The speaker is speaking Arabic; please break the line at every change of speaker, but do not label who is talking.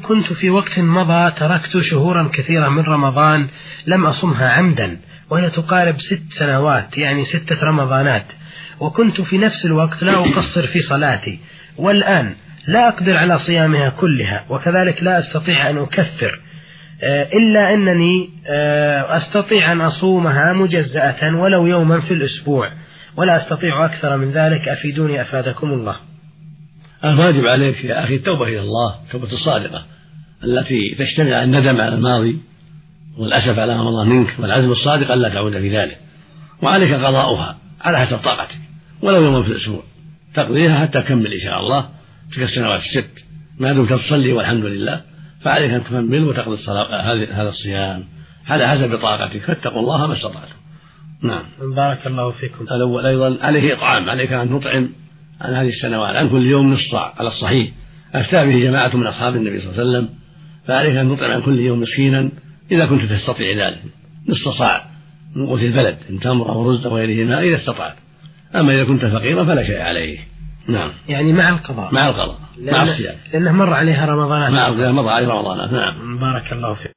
كنت في وقت مضى تركت شهورا كثيرة من رمضان لم أصمها عمدا، وهي تقارب 6 سنوات، يعني 6 رمضانات، وكنت في نفس الوقت لا أقصر في صلاتي، والآن لا أقدر على صيامها كلها، وكذلك لا أستطيع أن أكفر، إلا أنني أستطيع أن أصومها مجزأة ولو يوما في الأسبوع، ولا أستطيع أكثر من ذلك، أفيدوني أفادكم الله.
الواجب عليك يا أخي التوبة إلى الله، توبة الصادقة التي تشتمل على الندم على الماضي والأسف على ما مضى منك، والعزم الصادق ألا تعود في ذلك، وعليك قضاؤها على حسب طاقتك ولو يوما في الأسبوع، تقضيها حتى تكمل إن شاء الله تلك السنوات 6 ما دمت تصلي والحمد لله، فعليك أن تكمل وتقضي هذا الصيام على حسب طاقتك، فاتقوا الله ما استطعتم. نعم.
بارك الله فيكم.
الأول أيضا عليه إطعام، عليك أن تطعم عن هذه السنوات عن كل يوم نصف صاع على الصحيح، أفتى به جماعة من أصحاب النبي صلى الله عليه وسلم، فعليك أن تطعم عن كل يوم مسكينا إذا كنت تستطيع ذلك، نصف صاع من قوت البلد إن تمر أو رز أو غيرهما إذا استطعت، أما إذا كنت فقيرا فلا شيء عليه. نعم.
يعني مع القضاء.
مع القضاء مع الصيام،
لأنه مر عليها رمضانات.
مر عليها رمضانات. نعم.
بارك الله فيك.